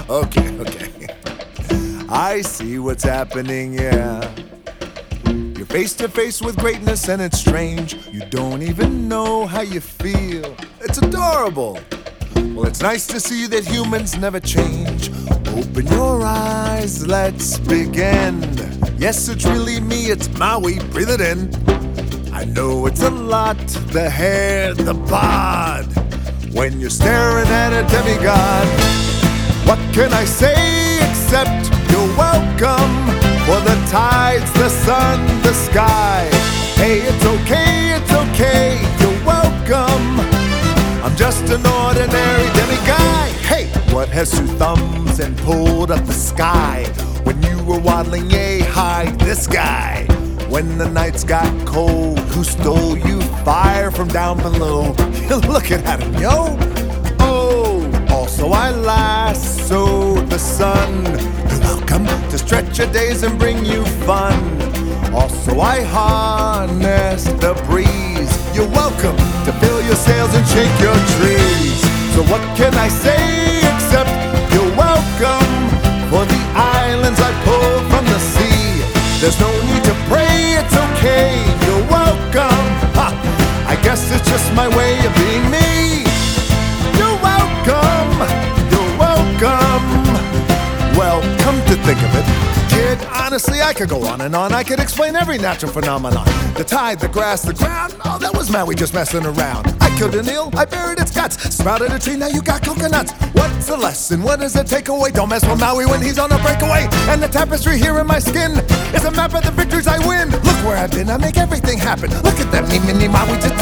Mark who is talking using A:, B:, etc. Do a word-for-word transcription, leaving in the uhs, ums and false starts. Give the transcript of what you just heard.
A: Okay, okay. I see what's happening, yeah. You're face to face with greatness and it's strange. You don't even know how you feel. It's adorable. Well, it's nice to see that humans never change. Open your eyes, let's begin. Yes, it's really me, it's Maui, breathe it in. I know it's a lot, the hair, the bod. When you're staring at a demigod, what can I say except you're welcome? For the tides, the sun, the sky. Hey, it's okay, it's okay, you're welcome. I'm just an ordinary demiguy. Hey, what has two thumbs and pulled up the sky? When you were waddling, yay, hide this guy. When the nights got cold, who stole you fire from down below? You're looking at him, yo. Oh, also I lassoed the sun. You're welcome to stretch your days and bring you fun. Also I harnessed the breeze. You're welcome to fill your sails and shake your trees. So what can I say except you're welcome? For the islands I pulled from the sea. There's no need to pray, it's okay, you're welcome. Ha! I guess it's just my way of being me. You're welcome, you're welcome. Well, come to think of it, kid, honestly I could go on and on. I could explain every natural phenomenon. The tide, the grass, the ground. Oh, that was Maui just messing around. I killed an eel, I buried its guts. Sprouted a tree, now you got coconuts. What's the lesson? What does it take away? Don't mess with Maui when he's on a breakaway. And the tapestry here in my skin is a map of the victories I win. Look where I've been, I make everything happen. Look at that me, mini Maui just